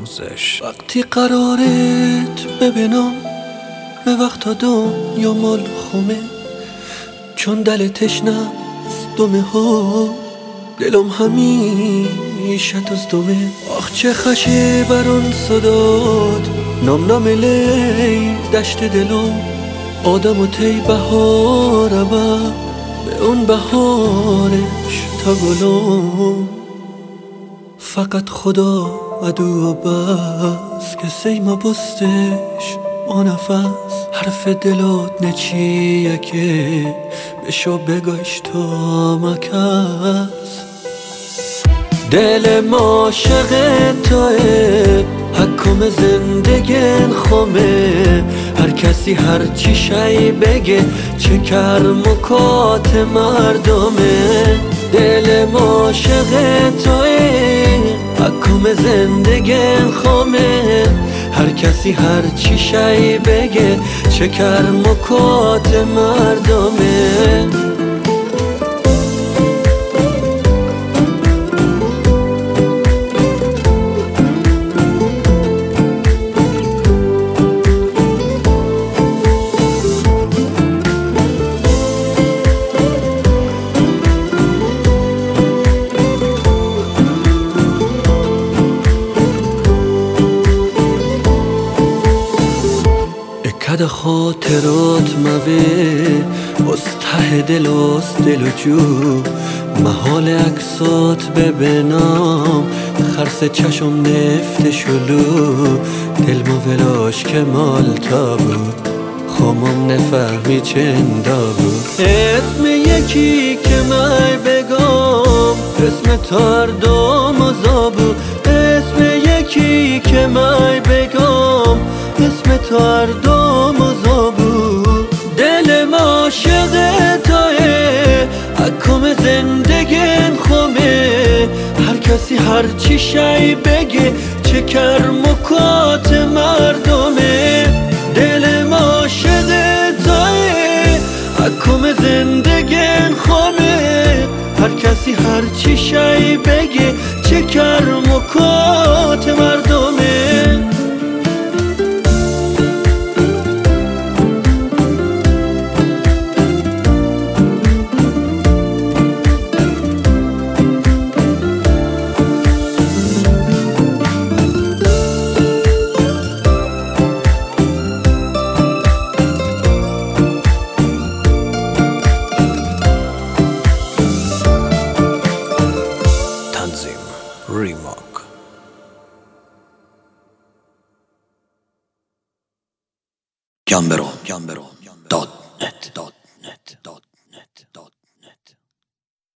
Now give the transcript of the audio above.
آموزش. وقتی قرارت ببینم به وقتا دنیا مال خومه، چون دل تشنست دمه ها دلم همیشه تزدمه. آخ چه خشه بران صداد نام نام لی دشت دلم، آدم و تی بهاره به اون بهارش تا گلم. فقط خدا عدو و بس که سیما بستش با نفس. حرف دلات نچیه که بشو بگاش تا مکس. دل ما عاشق توه، حکم زندگین خمه. هر کسی هر چی شی بگه چه کرمکات مردمه. دل ما عاشق توه، حکم زندگین خمه. هر کسی هر چی شی بگه چه کرمکات مردمه. کد خاطرات موه از ته دل است دل و جو. محال عکسات ببینم خرس چشم نفت شلو. دل ما ولاش که مالتا بود خمم نفهمی چندا بود. اسم یکی که من بگم اسم تاردم و زابو. اسم یکی که من بگم اسم تاردم و زابو. دل ما عاشق توه، حکم زندگین خمه. هر کسی هر چی شی بگه چه کرمکات مردمه. دل ما عاشق توه، حکم زندگین خمه. هر کسی هر چی شی بگه چه کرمکات مردمه. ریماک Gambero.net